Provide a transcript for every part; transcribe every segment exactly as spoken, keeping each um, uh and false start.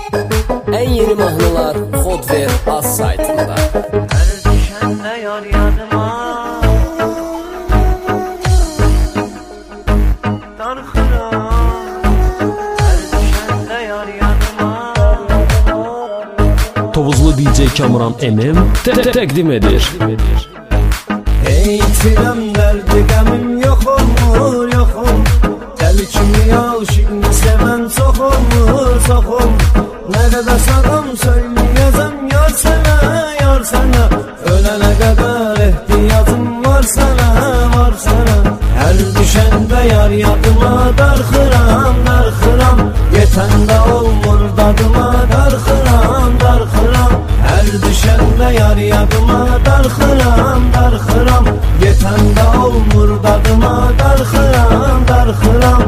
En yeni mahnılar Hotver Az saytında. Her düşende yar yanıma darxıram. Her düşende yar yanıma. Tovuzlu D J Kamran Emem təqdim edir. Ey tirəm dərdi qəmim yox olmur, yox olmur. Dəli kimi aşıqını sevən çox olmur, çox olmur. Nə qədər sağam söyləyəcəm yar sənə, yar sənə. Ölənə qədər ehtiyacım var sənə, var sənə. Hər düşəndə yar yadıma darxıram, darxıram. Yetəndə olmur dadıma darxıram, darxıram. Hər düşəndə yar yadıma darxıram, darxıram. Yetəndə olmur dadıma darxıram, darxıram.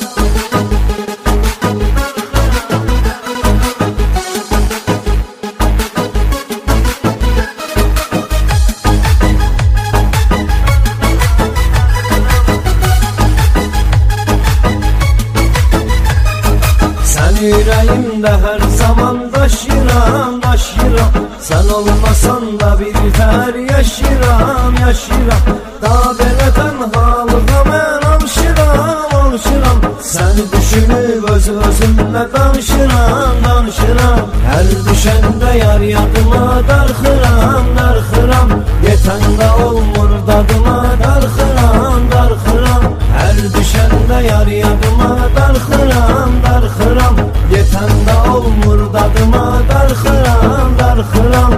Yüreğimde her zaman daşıram, daşıram. Sen olmasan da bir ter yaşıram, yaşıram. Daha belə tenhalığa mən alışıram, alışıram. Səni düşünüb öz özümlə danışıram, danışıram. Hər düşəndə yar yadıma darxıram, darxıram. Yetəndə olmur dadıma darxıram, darxıram. Hər düşəndə yar yadıma darxıram, darxıram. Yetəndə olmur dadıma darxıram, darxıram.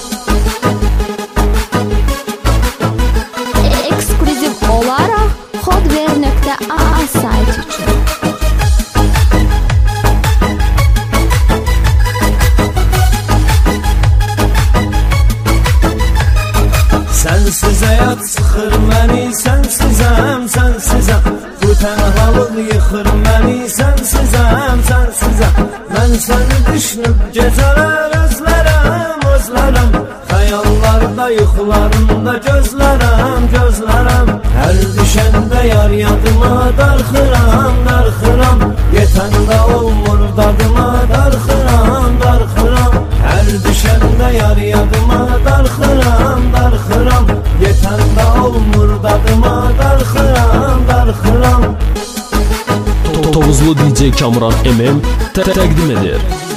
Ekskluziv olaraq hotver nöqtə a sayt üçün. Sensiz həyat sıxır məni, sənsizəm, sənsizəm. Bu tənhalıq yıxır məni, sənsizəm, sənsizəm. Mən səni düşünüb gecələr özlərəm, özlərəm. Xəyallarda, yuxularımda gözlərəm, gözlərəm. Hər düşəndə yar yadıma darxıram, darxıram. Yetəndə olmur dadıma darxıram, darxıram. Hər düşəndə yar yadıma darxıram, darxıram. Yetəndə olmur dadıma darxıram, darxıram. Tovuzlu D J Kamran Emem təqdim edir.